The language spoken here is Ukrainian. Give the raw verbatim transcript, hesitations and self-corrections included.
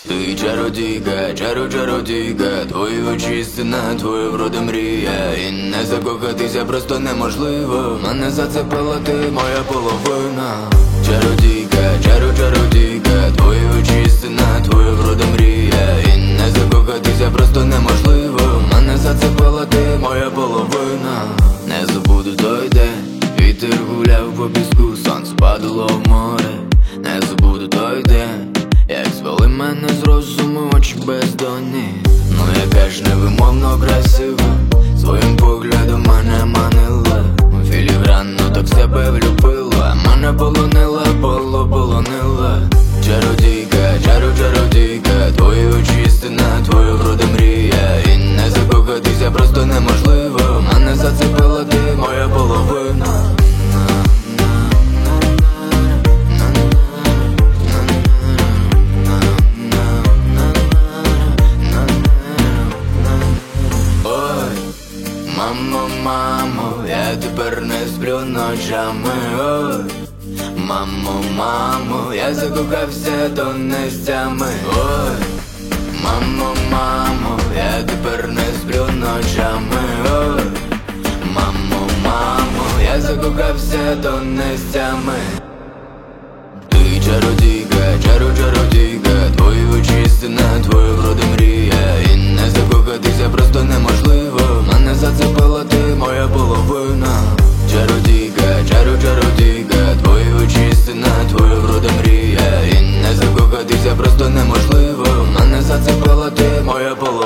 Ти чародійка, чару чародійка, твої очі стіна, твоя врода мрія. І не закохатися просто неможливо. Мене зацепила ти, моя половина. Чародійка, чару чародійка, твої очі стіна, твоя врода мрія. І не закохатися просто неможливо. Мене зацепила ти, моя половина. Не забуду той день, вітер гуляв по піску, сонце падало в море. Не забуду той день, як звели мене з розуму очі бездонні. Ну яка ж невимовно красива, своїм поглядом мене манила. Філігранно так себе влюбила, мене полонила, поло полонила. Чародійка, чару чародійка, твої очі стіна, твоя врода мрія. І не закохатися просто неможливо. Мене зацепила ти, моя половина. Мамо, мамо, я тепер не сплю ночами. Ой, мамо, мамо, я закохався тонестями. Ой, мамо, мамо, я тепер не сплю ночами. Ой, мамо, мамо, я закохався тонестями. Ти чародійка, чару чародійка, твої очі стіна, твоя врода мрія. І не закохатися просто неможливо. Мене зацепила ти, моя половина. Чародійка, чару чародійка, твої очі стіна, твоя врода мрія. І не закохатися просто неможливо. Мене зацепила ти, моя половина.